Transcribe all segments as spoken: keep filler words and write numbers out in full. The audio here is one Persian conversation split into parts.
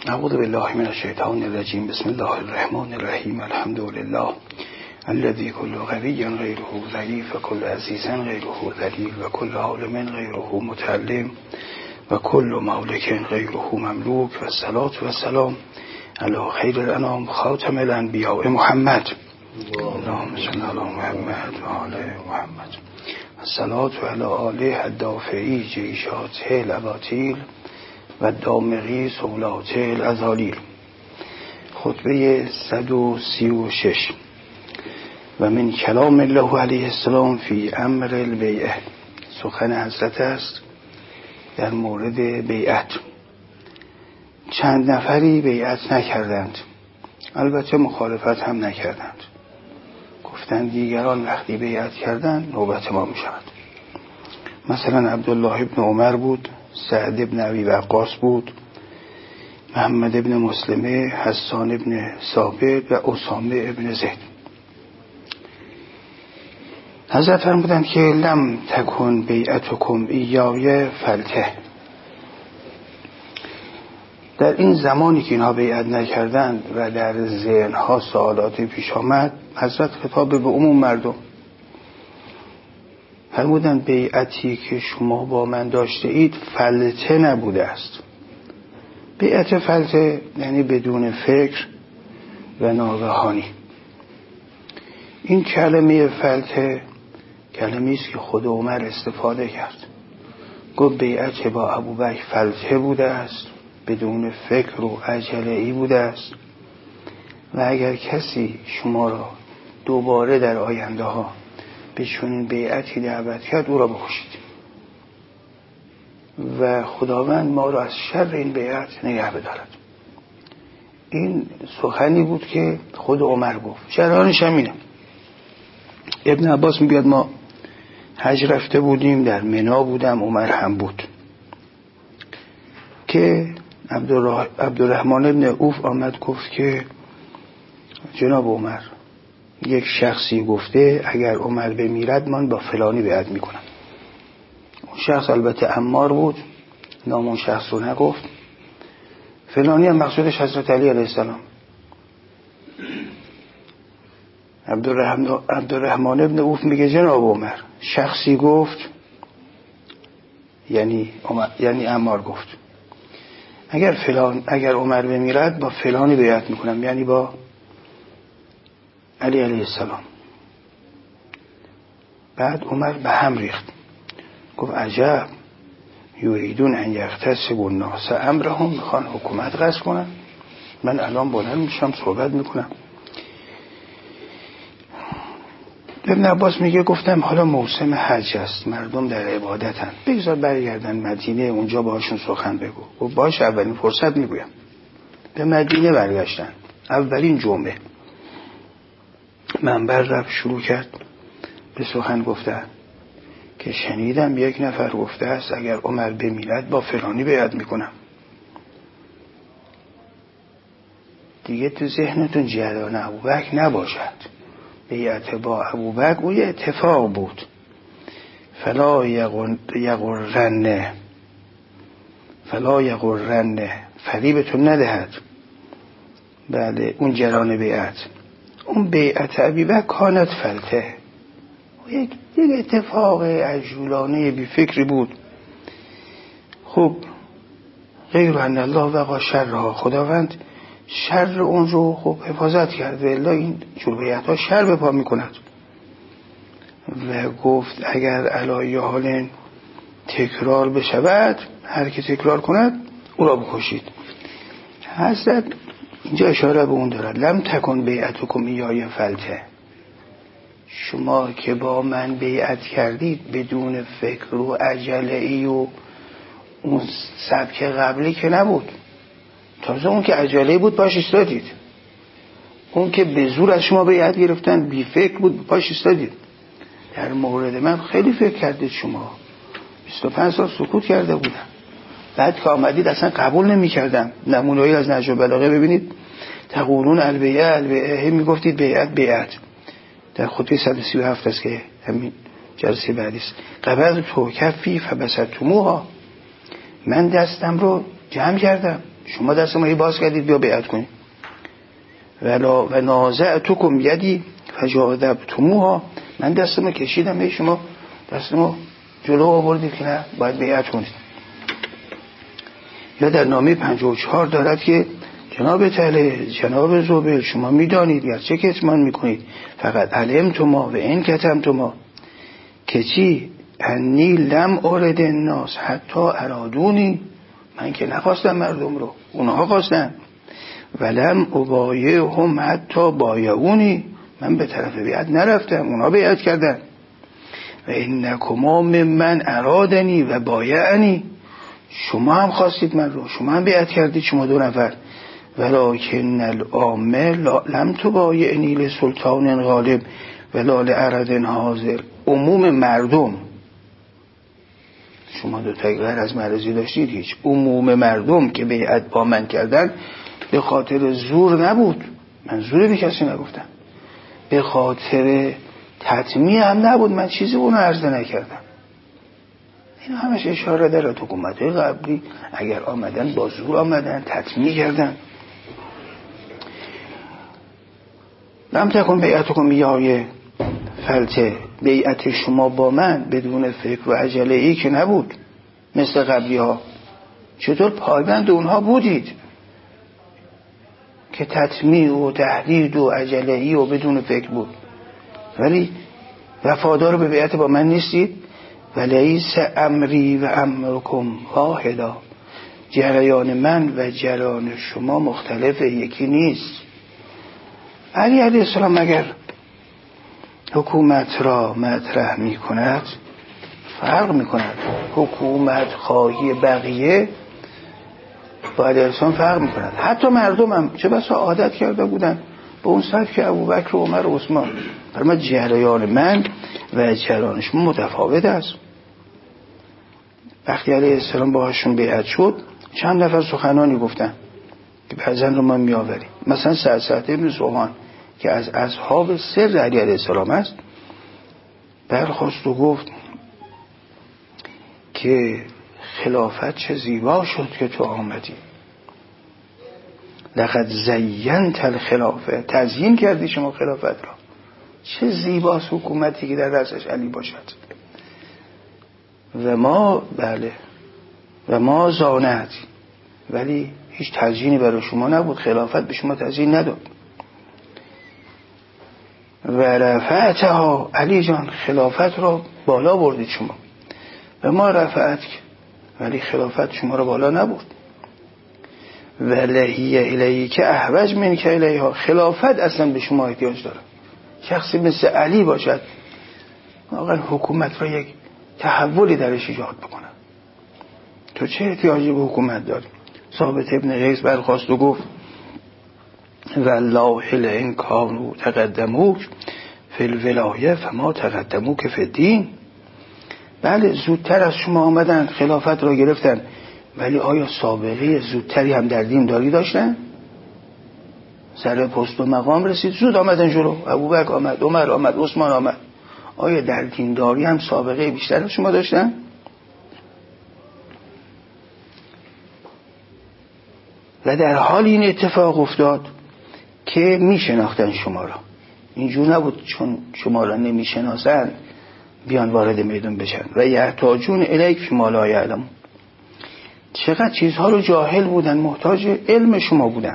اعوذ بالله من الشیطان الرجیم. بسم الله الرحمن الرحیم. الحمد لله الذي كل غني غيره ضعيف وكل عزيز غيره ذليل وكل عالم غيره متعلم وكل مالك غيره مملوك والصلاة والسلام على خير الأنام خاتم الأنبياء محمد اللهم صل على محمد وعلى محمد الصلاة على آله الدافعی جیشات الاباطیل و دامغی سولات الازالیل. خطبه صد و سی و شش. و من کلام الله علیه السلام فی امر البیعه. سخن حضرت است در مورد بیعت. چند نفری بیعت نکردند، البته مخالفت هم نکردند. گفتند دیگران وقتی بیعت کردند نوبت ما می شود. مثلا عبدالله ابن عمر بود، سعد ابن ابی وقاص بود، محمد ابن مسلمه، حسان ابن ثابت و اسامه ابن زید. حضرت فرمودند که لم تکن بیعتکم ایای فلته. در این زمانی که اینها بیعت نکردند و در ذهنها سوالاتی پیش آمد، حضرت خطاب به عموم مردم فرمودند بیعتی که شما با من داشته اید فلته نبوده است. بیعت فلته یعنی بدون فکر و ناگهانی. این کلمه فلته کلمه است که خود عمر استفاده کرد. گفت بیعت با ابوبکر فلته بوده است، بدون فکر و عجله ای بوده است و اگر کسی شما را دوباره در آینده ها به چنین بیعتی دعوت کرد او را بکشید و خداوند ما را از شر این بیعت نگه بدارد. این سخنی بود که خود عمر گفت. جریانش هم اینه. ابن عباس میگه ما حج رفته بودیم، در منا بودم، عمر هم بود، که عبدالرحمن ابن عوف آمد گفت که جناب عمر، یک شخصی گفته اگر عمر بمیرد من با فلانی بیعت میکنم. اون شخص البته عمار بود، نام اون شخص رو نگفت. فلانی هم مقصودش حضرت علی علیه السلام. عبدالرحمن, عبدالرحمن ابن عوف میگه جناب عمر، شخصی گفت، یعنی عمر، یعنی عمار گفت اگر فلان اگر عمر بمیرد با فلانی بیعت میکنم، یعنی با علی علیه السلام. بعد عمر به هم ریخت، گفت عجب، یریدون ان یغتصبوا الناس امرهم، میخوان حکومت غصب کنن، من الان بلند میشم صحبت میکنم. ابن عباس میگه گفتم حالا موسم حج است، مردم در عبادتن، بگذار برگردن مدینه، اونجا باهاشون سخن بگو. و باش اولین فرصت میگویم. به مدینه برگشتن اولین جمعه. منبر رفت شروع کرد به سخن گفتن که شنیدم یک نفر گفته است اگر عمر بمیرد با فلانی بیعت میکنم. دیگه تو ذهنتون جریان ابوبکر نباشد. بیعت با ابوبکر او یه اتفاق بود. فلا یغرنه فلا یغرنه فریبتون ندهد. بله، اون جریان بیعت، اون بیعت ابوبکر کانت فلته، یک یک اتفاق عجولانه بی فکری بود. خب غیر ان الله وقا شرها، خداوند شر اون رو خب حفاظت کرده، الا این جور بیعت ها شر به پا می کند. و گفت اگر علی حال تکرار بشود، هر که تکرار کند او را بکشید. حضرت اینجا اشاره به اون دارد لم تکن بیعتکم ایای فلته. شما که با من بیعت کردید بدون فکر و عجله ای و اون سبک قبلی که نبود. تازه اون که عجله بود پاش ایستادید. اون که به زور از شما بیعت گرفتن بی فکر بود پاش ایستادید. در مورد من خیلی فکر کردید. شما بیست و پنج سال سکوت کرده بودم، بعد که آمدید اصلا قبول نمی کردم. نمونه‌ای از نهج البلاغه ببینید. تقولون البیعه البیعه، می گفتید بیعت بیعت. در خطبه صد و سی و هفت است که همین جلسه بعدی است. قبض تو کفی فبسطتموها، من دستم رو جمع کردم، شما دست ما باز کردید بیا بیعت کنید. ولا و نازعتکم یدی فجاذبتموها، من دست ما کشیدم به شما دست ما جلو آوردید که نه باید بیعت کنید. یا در نامه پنجاه و چهار دارد که جناب تله جناب زبیر شما میدانید یا چه کتمان میکنید فقط علمتما و این کتمتما که چی انی لم ارد الناس حتی ارادونی، من که نخواستم مردم رو اونها خواستن، ولم ابایعهم حتی بایعونی، من به طرف بیعت نرفتم اونها بیعت کردن. و انکما من ارادنی و بایعنی، شما هم خواستید من رو، شما هم بیعت کردید شما دو نفر. ولکن العامه لم تبایعنی لسلطان غالب ولا لعرض حاضر، عموم مردم شما دو تا غیر از مرضی داشتید، هیچ عموم مردم که بیعت با من کردن به خاطر زور نبود، من زور به کسی نگفتم، به خاطر تطمیع هم نبود، من چیزی اونو عرضه نکردم. این همش اشاره داره تو حکومت‌های قبلی اگر آمدن با زور آمدن تطمیع کردن. لم تکن بیعتکم یای فلته، بیعت شما با من بدون فکر و عجله ای که نبود مثل قبلی ها. چطور پایبند اونها بودید که تطمیع و تهدید و عجله ای و بدون فکر بود، ولی وفادار به بیعت با من نیستید. ولیس امری و امرکم واحدا، جریان من و جریان شما مختلفه، یکی نیست. علی علیه السلام اگر حکومت را مطرح می کند فرق می کند، حکومت خواهی بقیه با علیه السلام فرق می کند. حتی مردم هم چه بسا عادت کرده بودن به اون سبک که ابوبکر و عمر و عثمان، فرما جریان من و جریان شما متفاوت است. وقتی علیه السلام باهاشون بیعت شد چند نفر سخنانی گفتن که بعضن رو ما می آوریم، مثلا سعد ابن زوحان که از اصحاب سر علی علیه السلام است برخواست و گفت که خلافت چه زیبا شد که تو آمدی، لقد زینت الخلافه، تزیین کردی شما خلافت را، چه زیباست حکومتی که در دستش علی باشد. و ما بله و ما زانت، ولی هیچ تزیینی برای شما نبود، خلافت به شما تزیین نداد. و رفعتها، علی جان خلافت را بالا بردید شما، و ما رفعت، ولی خلافت شما را بالا نبرد. و لهی الیه که احوج من که الیها، خلافت اصلا به شما احتیاج داره، شخصی مثل علی باشد واقعا حکومت را یک تحولی درش ایجاد بکنه. تو چه احتیاجی به حکومت داری؟ ثابت ابن قیس برخواست و گفت والله لئن کانوا تقدموک فی الولایه فما تقدموک فی الدین، بله زودتر از شما آمدن خلافت را گرفتن، ولی آیا سابقه زودتری هم در دین داری داشتن؟ سر پست و مقام رسید زود آمدن جلو، ابوبکر آمد، عمر آمد، عثمان آمد، آیا در دینداری هم سابقه بیشتر از شما داشتن؟ و در حال این اتفاق افتاد که می شناختن شما را، اینجور نبود چون شما را نمی شناسن بیان وارد میدان بشن. و یحتاجون الیک فیما لا یعلمون، چقدر چیزها رو جاهل بودن، محتاج علم شما بودن.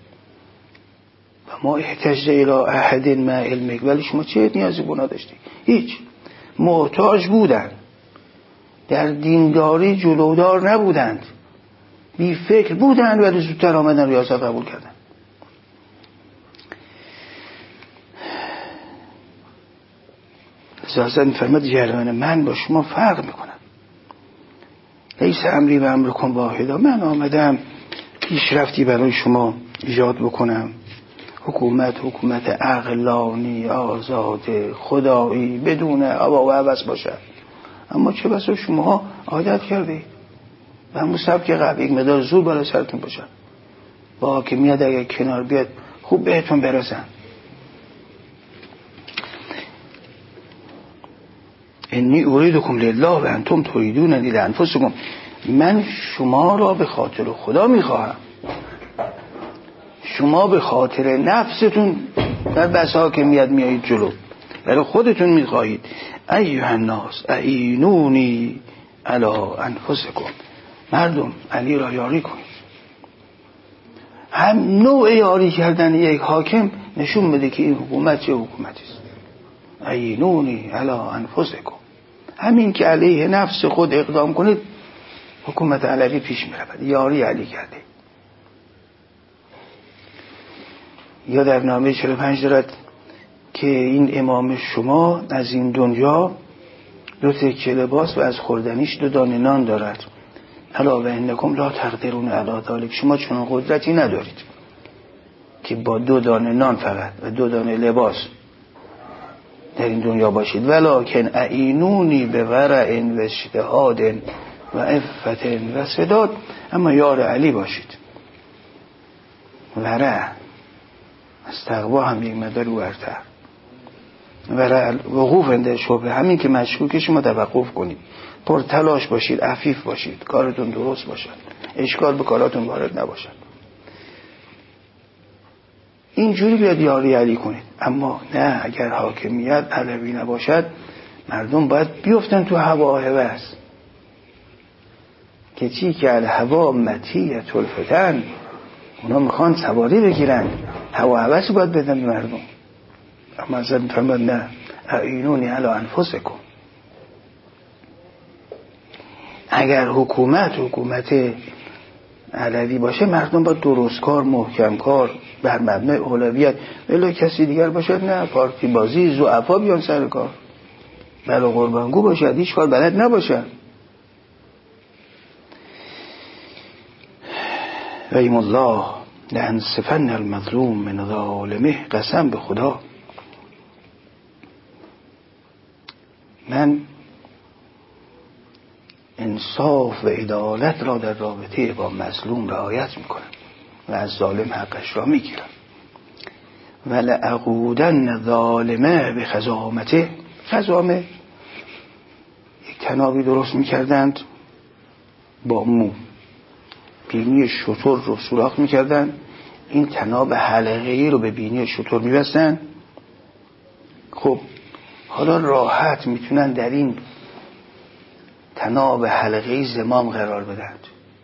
و ما احتاج الی احد ما علمک، ولی شما چه نیازی به اونا داشتی؟ هیچ. محتاج بودن، در دینداری جلودار نبودند، بی فکر بودند، ولی زودتر آمدن ریاست قبول کردن. اساساً فرمود جریان من با شما فرق میکنم، لیس امری و امرکم واحدا، من آمدم پیشرفتی برای شما ایجاد بکنم، حکومت حکومت عقلانی آزاده خدایی بدون آوا و هوس باشد. اما چه بسا شما عادت کرده و همون سبک قبل یک مقدار زور بالا سرتون باشن، با حاکمیت اگر کنار بیاد خوب بهتون برسن. انی اریدکم لله و انتم تریدوننی لانفسکم، من شما را به خاطر خدا میخواهم. شما به خاطر نفستون در بس حاکمیت میایید جلو، ولی خودتون میخواهید ایها الناس اعینونی علی انفسکم، مردم علی را یاری کنید. هم نوع یاری کردن یک حاکم نشون بده که این حکومت چه حکومتی است. اعینونی علی انفسکم، همین که علیه نفس خود اقدام کنید حکومت علوی پیش میرود. یاری علی کرده. یا در نامه چهل و پنج دارد که این امام شما از این دنیا دو تکه لباس و از خوردنیش دو دانه نان دارد. الا و انکم لا تقدرون علی ذلک، شما چون قدرتی ندارید که با دو دانه نان فقط و دو دانه لباس در این دنیا باشید. ولکن اعینونی به ورع و اجتهاد و عفت و سداد، اما یار علی باشید. ورع از تقوا هم یک مقدار ورتر. ورع وقوف انده شبه، همین که مشکوکه شما توقف کنید، پر تلاش باشید، عفیف باشید، کارتون درست باشد، اشکال به کاراتون وارد نباشد. اینجوری بیاد یاری علی کنید. اما نه، اگر حاکمیت علوی نباشد مردم باید بیفتن تو هوا هوس. که چی که الهوا متیه الفتن، اونا میخوان سواری بگیرن، هوا هوس باید بدن به مردم. اما ازت میفرماد نه، اعینونی علی انفسکم. اگر حکومت حکومت علوی باشه مردم با درست کار، محکم کار، بر مبنای اولویت، ولی کسی دیگر باشد نه، پارتی بازی، ضعفا بیان سر کار، بلا قربانگو باشد، هیچ کار بلد نباشد. و ایم الله لانصفن المظلوم من ظالمه، قسم به خدا من انصاف و عدالت را در رابطه با مظلوم رعایت میکنم و از ظالم حقش را میگیرم. ولأقودن ظالمه به خزامته، خزامه یک تنابی درست میکردند با مو، بینی شتر رو سوراخ میکردن، این تناب حلقه‌ای رو به بینی شتر میبستن. خب حالا راحت میتونن در این تناب حلقه‌ای زمام قرار بدن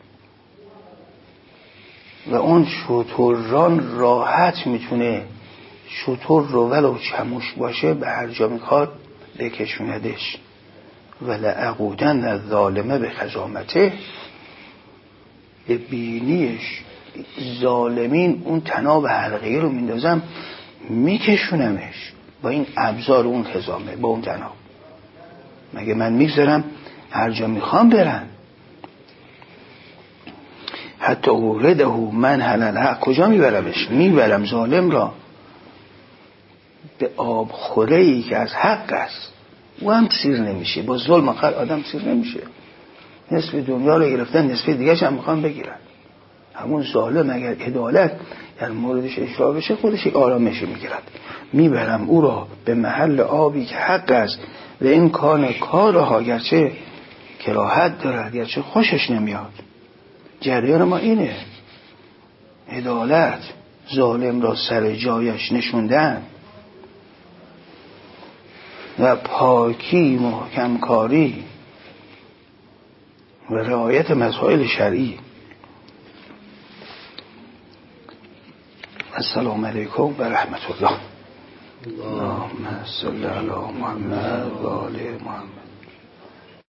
و اون شتران راحت میتونه شتر رو ولو چموش باشه به هر جا میخواد بکشوندش. ولأقودن الظالمه به خزامته، به بینیش ظالمین اون تناب حلقه‌ای رو میندازم میکشونمش با این ابزار اون خزامه، با اون تناب. مگه من میگذارم هر جا میخوام برن؟ حتی اورده من حلال حق، کجا میبرمش؟ میبرم ظالم را به آب خوره‌ای که از حق است. او هم سیر نمیشه، با ظلم آخر آدم سیر نمیشه. نصف دنیا رو گرفتن، نصف دیگرش هم میخوان بگیرن. همون ظالم اگر عدالت در موردش اجرا بشه خودش یک آرامشی میگیرد. میبرم او را به محل آبی که حق است و این کان کارها گرچه کراهت دارد، گرچه خوشش نمیاد. جریان ما اینه، عدالت، ظالم را سر جایش نشوندن و پاکی، محکم کاری و رعایت مسائل شرعی. السلام علیکم و رحمت الله. اللهم صل علی محمد و آل محمد.